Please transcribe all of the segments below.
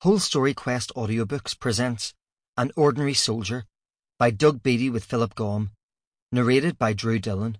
Whole Story Quest Audiobooks presents An Ordinary Soldier by Doug Beattie with Philip Gaum, narrated by Drew Dillon.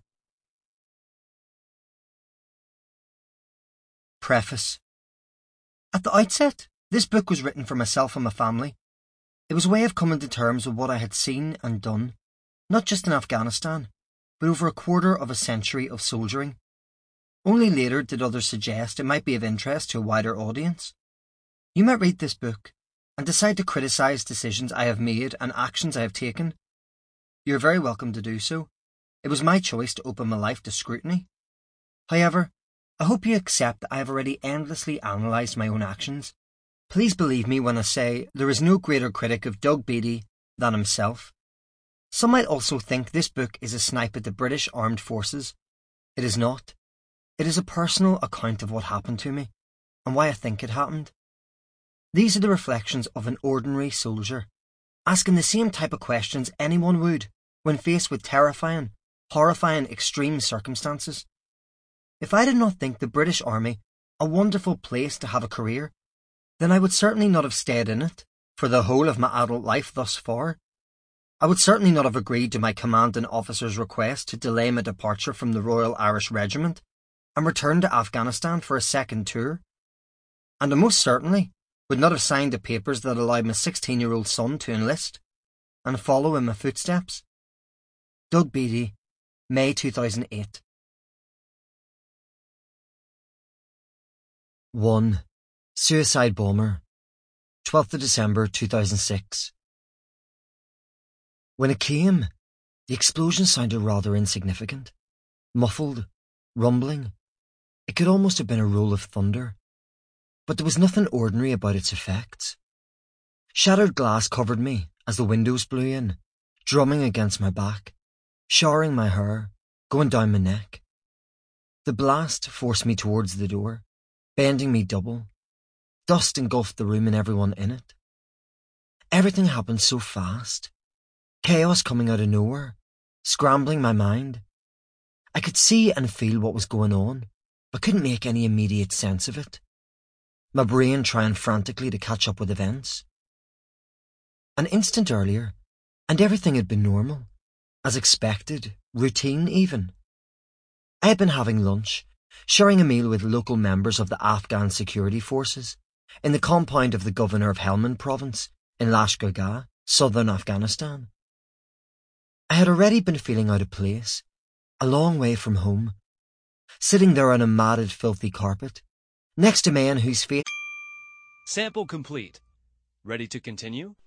Preface. At the outset, this book was written for myself and my family. It was a way of coming to terms with what I had seen and done, not just in Afghanistan, but over a quarter of a century of soldiering. Only later did others suggest it might be of interest to a wider audience. You might read this book and decide to criticise decisions I have made and actions I have taken. You are very welcome to do so. It was my choice to open my life to scrutiny. However, I hope you accept that I have already endlessly analysed my own actions. Please believe me when I say there is no greater critic of Doug Beattie than himself. Some might also think this book is a snipe at the British Armed Forces. It is not. It is a personal account of what happened to me, and why I think it happened. These are the reflections of an ordinary soldier, asking the same type of questions anyone would when faced with terrifying, horrifying extreme circumstances. If I did not think the British Army a wonderful place to have a career, then I would certainly not have stayed in it for the whole of my adult life thus far. I would certainly not have agreed to my commanding officer's request to delay my departure from the Royal Irish Regiment and return to Afghanistan for a second tour. And I most certainly would not have signed the papers that allowed my 16-year-old son to enlist and follow in my footsteps. Doug Beattie, May 2008. 1. Suicide Bomber, 12th of December 2006. When it came, the explosion sounded rather insignificant, muffled, rumbling. It could almost have been a roll of thunder, but there was nothing ordinary about its effects. Shattered glass covered me as the windows blew in, drumming against my back, showering my hair, going down my neck. The blast forced me towards the door, bending me double. Dust engulfed the room and everyone in it. Everything happened so fast. Chaos coming out of nowhere, scrambling my mind. I could see and feel what was going on, but couldn't make any immediate sense of it. My brain trying frantically to catch up with events. An instant earlier, and everything had been normal, as expected, routine even. I had been having lunch, sharing a meal with local members of the Afghan security forces in the compound of the governor of Helmand province in Lashkar, southern Afghanistan. I had already been feeling out of place, a long way from home, sitting there on a matted, filthy carpet, next to men whose fate... Sample complete. Ready to continue?